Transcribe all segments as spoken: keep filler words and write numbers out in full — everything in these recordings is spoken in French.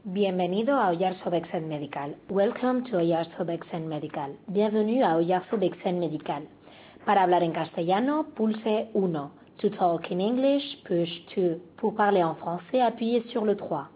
Bienvenido a Oyarzo Bexen Medical. Welcome to Oyarzo Bexen Medical. Bienvenue à Oyarzo Bexen Medical. Para hablar en castellano, pulse uno. To talk in English, push two. Pour parler en français, appuyez sur le trois.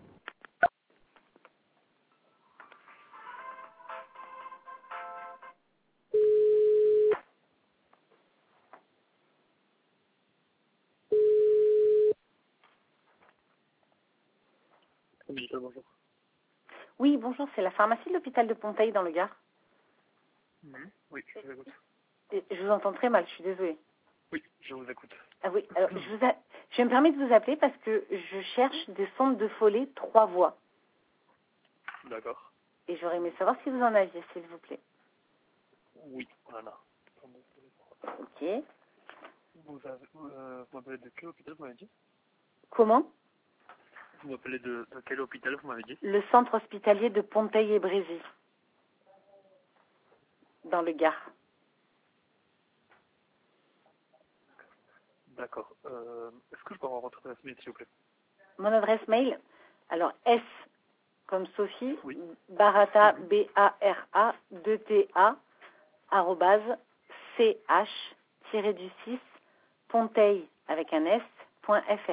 Médical, bonjour. Oui, bonjour, c'est la pharmacie de l'hôpital de Ponteil dans le Gard. Mhm. Oui, je vous écoute. Et je vous entends très mal, je suis désolée. Oui, je vous écoute. Ah oui, alors je, vous a... je me permets de vous appeler parce que je cherche des sondes de Follet trois voies. D'accord. Et j'aurais aimé savoir si vous en aviez, s'il vous plaît. Oui, voilà. Ok. Vous avez, euh, vous m'appelez de quel hôpital vous m'avez dit? Comment? Vous m'appelez de, de quel hôpital vous m'avez dit? Le centre hospitalier de Ponteil et Brésil, dans le Gard. D'accord. Euh, Est-ce que je peux avoir votre adresse mail, s'il vous plaît? Mon adresse mail, alors S comme Sophie, Oui. Barata, Mhm. B A R A, deux T A, arrobase, C H, du six, Ponteil, avec un S, point F R.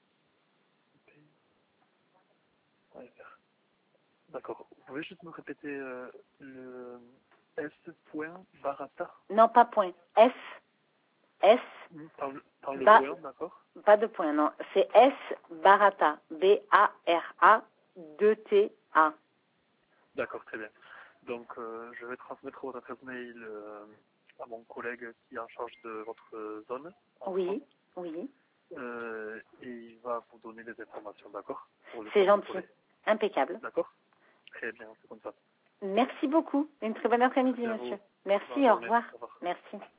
Ouais, super. D'accord. Vous pouvez juste me répéter euh, le S. Barata? Non, pas point. S, S, Mhm. Par le, par le ba, point, d'accord. pas de point, non. C'est S, Barata, B A R A, deux T A. D'accord, très bien. Donc, euh, je vais transmettre votre adresse mail euh, à mon collègue qui est en charge de votre zone en France. Oui, oui. Euh, et il va vous donner des informations, d'accord? Pour le C'est centre de gentil. Follet. Impeccable. D'accord? Très bien, c'est comme ça. Merci beaucoup. Une très bonne après-midi, Merci à monsieur. vous. Bonne Merci, au journée. revoir. Au revoir. Merci.